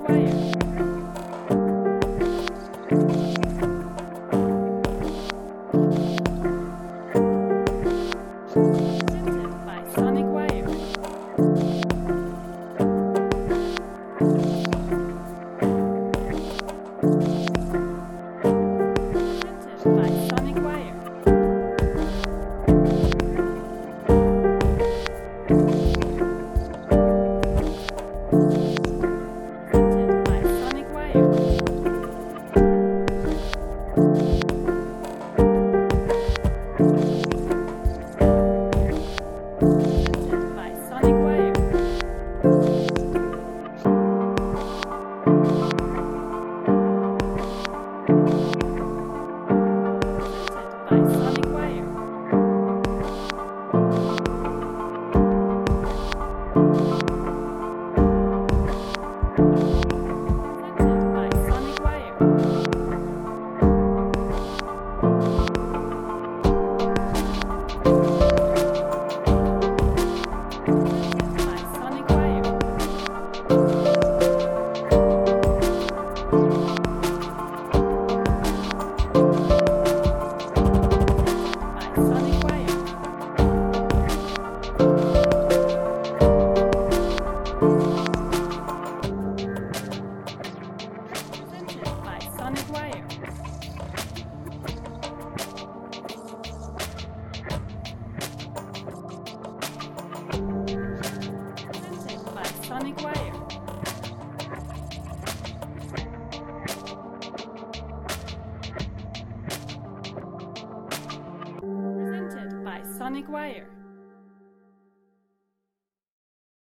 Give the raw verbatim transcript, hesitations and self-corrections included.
Wire. Presented by Sonic Wire. Presented by Sonic Wire. Presented by Sonic Wire. Presented by Sonic Wire. Presented by Sonic Wire. Presented by Sonic Wire. Presented by Sonic Wire. By Sonic Wire. Presented by Sonic Wire. Presented by Sonic Wire. Presented by Sonic Wire.